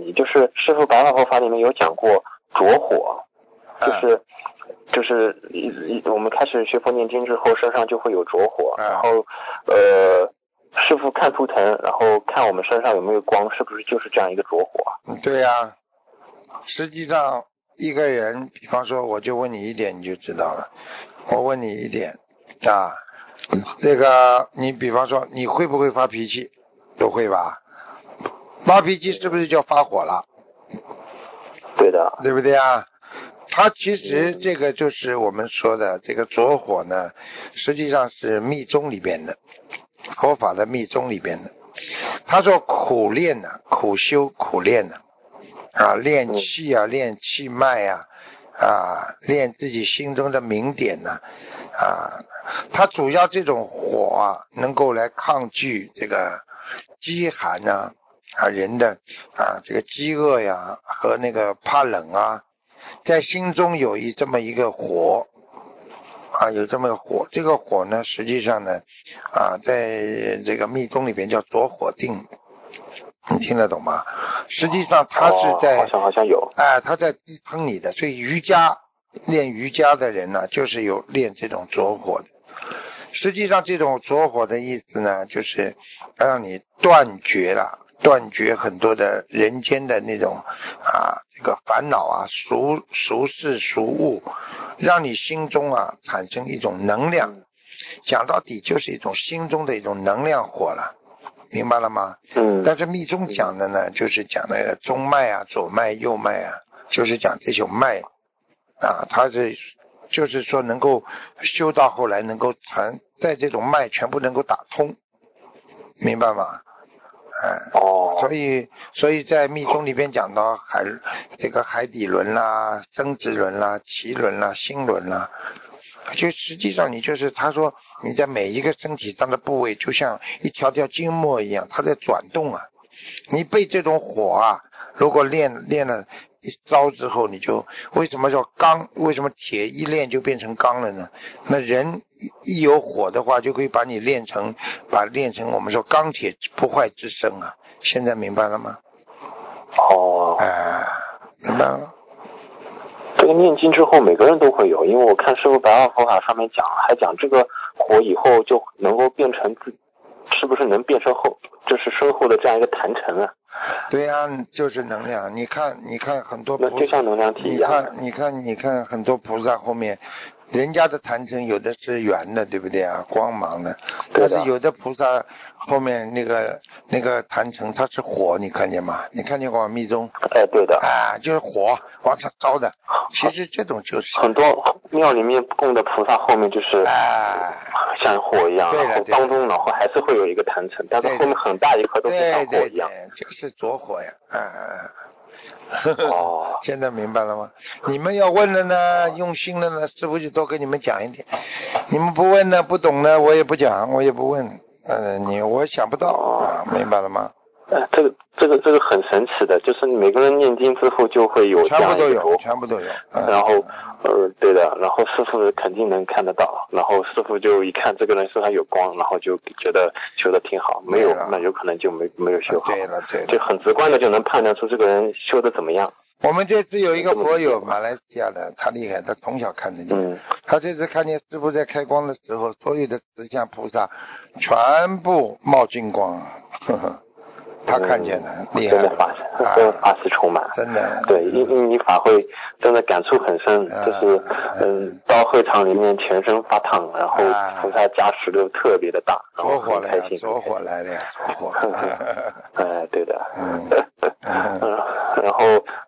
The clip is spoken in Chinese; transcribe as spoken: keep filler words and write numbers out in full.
题，就是师父白话佛法里面有讲过着火，就是就是我们开始学佛念经之后，身上就会有着火，然后呃。师父看图腾，然后看我们身上有没有光，是不是就是这样一个着火？ 对呀、啊，实际上一个人，比方说，我就问你一点，你就知道了。我问你一点啊，这个你比方说，你会不会发脾气？都会吧？发脾气是不是叫发火了？ 对的， 对不对啊？它其实这个就是我们说的这个着火呢，实际上是密宗里边的。佛法的密宗里边的，他说苦练呢、啊，苦修苦练呢、啊，啊，练气啊，练气脉啊，啊，练自己心中的明点呢、啊，啊，他主要这种火啊，能够来抗拒这个饥寒呐、啊，啊，人的啊这个饥饿呀和那个怕冷啊，在心中有一这么一个火。啊，有这么个火，这个火呢，实际上呢，啊，在这个密宗里边叫着火定，你听得懂吗？实际上它是在， 哦、好像好像有， 哎、啊，它在逼喷你的，所以瑜伽练瑜伽的人呢，就是有练这种着火的。实际上这种着火的意思呢，就是让你断绝了。断绝很多的人间的那种啊，这个烦恼啊，俗俗事俗物，让你心中啊产生一种能量，讲到底就是一种心中的一种能量火了，明白了吗？ 嗯。 但是密宗讲的呢，就是讲那个中脉啊、左脉、右脉啊，就是讲这种脉啊，它是就是说能够修到后来能够传在这种脉全部能够打通，明白吗？哎， 哦， 所以所以在密宗里边讲到海这个海底轮啦、生殖轮啦、脐轮啦、心轮啦，就实际上你就是他说你在每一个身体上的部位就像一条条筋膜一样，它在转动啊。你被这种火啊，如果练练了一招之后，你就为什么叫钢？为什么铁一练就变成钢了呢？那人一有火的话，就可以把你练成，把练成我们说钢铁不坏之身啊。现在明白了吗？ 哦， 哎、呃，明白了。 这个念经之后每个人都会有，因为我看师父白话佛法上面讲，还讲这个火以后就能够变成自，是不是能变成后，就是身后的这样一个坛城啊？ 对呀、啊，就是能量。你看，你看很多菩萨， 就像能量体一样。 你看，你看，你看很多菩萨后面，人家的坛城有的是圆的，对不对啊？光芒的，但是有的菩萨后面那个那个坛城它是火，你看见吗？你看见过密宗？ 哎，对的。 啊，就是火往上烧的。其实这种就是很多庙里面供的菩萨后面就是啊，像火一样， 对然后当中然后还是会有一个坛城，但是后面很大一颗都是像火一样。 对对对，就是着火呀，啊啊。 哦， 现在明白了吗？你们要问了呢，用心了呢，师父就多跟你们讲一点。你们不问呢，不懂呢，我也不讲，我也不问。呃，你我想不到啊，明白了吗？ 呃，这个这个这个很神奇的，就是每个人念经之后就会有这样一个着火， 全部都有， 嗯、然后呃，对的，然后师父肯定能看得到，然后师父就一看这个人身上有光，然后就觉得修的挺好，没有那有可能就没没有修好， 对了对了， 就很直观的就能判断出这个人修的怎么样。 我们这次有一个佛友，马来西亚的，他厉害，他从小看得见。嗯，他这次看见师父在开光的时候，所有的慈像菩萨全部冒金光，呵呵。他看见了， 嗯、 厉害， 真的法，真的法喜充满， 真的。 对，因因你法会真的感触很深， 啊、 就是嗯，到会场里面全身发烫，然后菩萨加持都特别的大，然后很开心， 着火来了呀，着火。 哎，对的。 嗯。 嗯，然后